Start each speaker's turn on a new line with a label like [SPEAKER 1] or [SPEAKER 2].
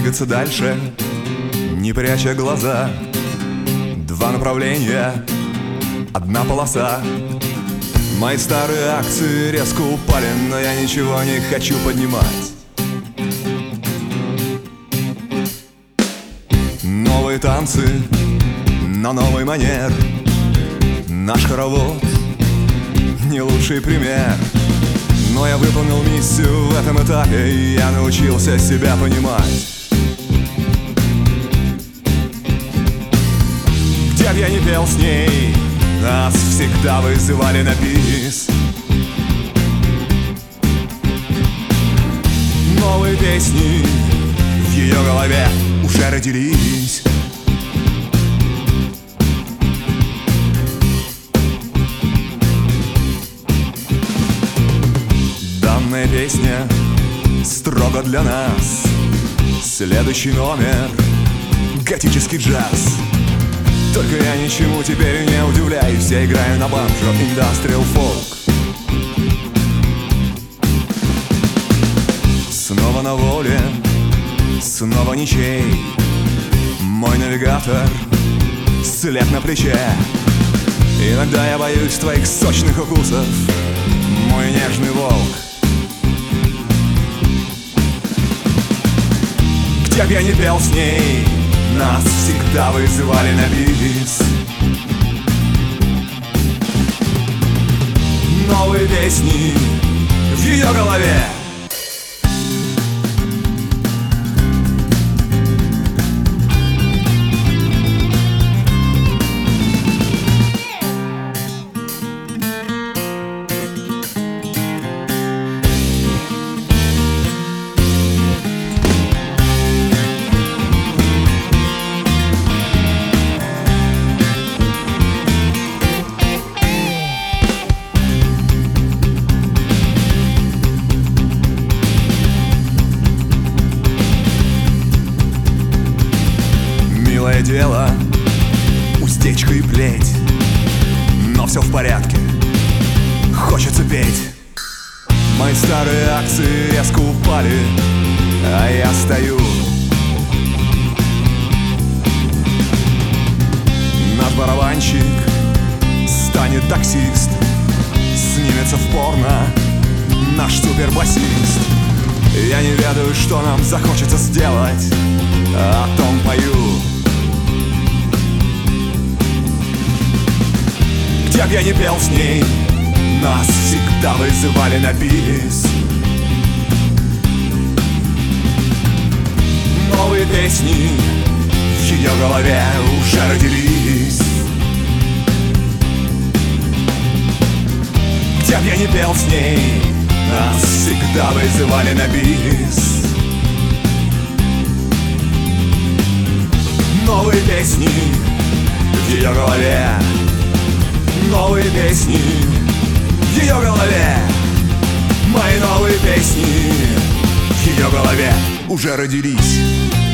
[SPEAKER 1] двигаться дальше, не пряча глаза. Два направления, одна полоса. Мои старые акции резко упали, но я ничего не хочу поднимать. Новые танцы на новый манер. Наш хоровод не лучший пример, но я выполнил миссию в этом этапе, и я научился себя понимать. Где б я не пел с ней, нас всегда вызывали на бис. Новые песни в ее голове уже родились. Данная песня строго для нас. Следующий номер — готический джаз. Только я ничему теперь не удивляюсь. Я играю на банджо, индастриал фолк. Снова на воле, снова ничей. Мой навигатор — след на плече. Иногда я боюсь твоих сочных укусов, мой нежный волк. Где б я не пел с ней, нас всегда вызывали на бис. Новые песни в ее голове. Милое дело, уздечка и плеть, но все в порядке, хочется петь. Мои старые акции резко упали, а я стою. Наш барабанщик станет таксист, снимется в порно наш супербасист. Я не ведаю, что нам захочется сделать, о том пою. Где б я не пел с ней, нас всегда вызывали на бис. Новые песни в ее голове уже родились. Где б я не пел с ней, нас всегда вызывали на бис. Новые песни в ее голове. Новые песни в ее голове. Мои новые песни в ее голове уже родились.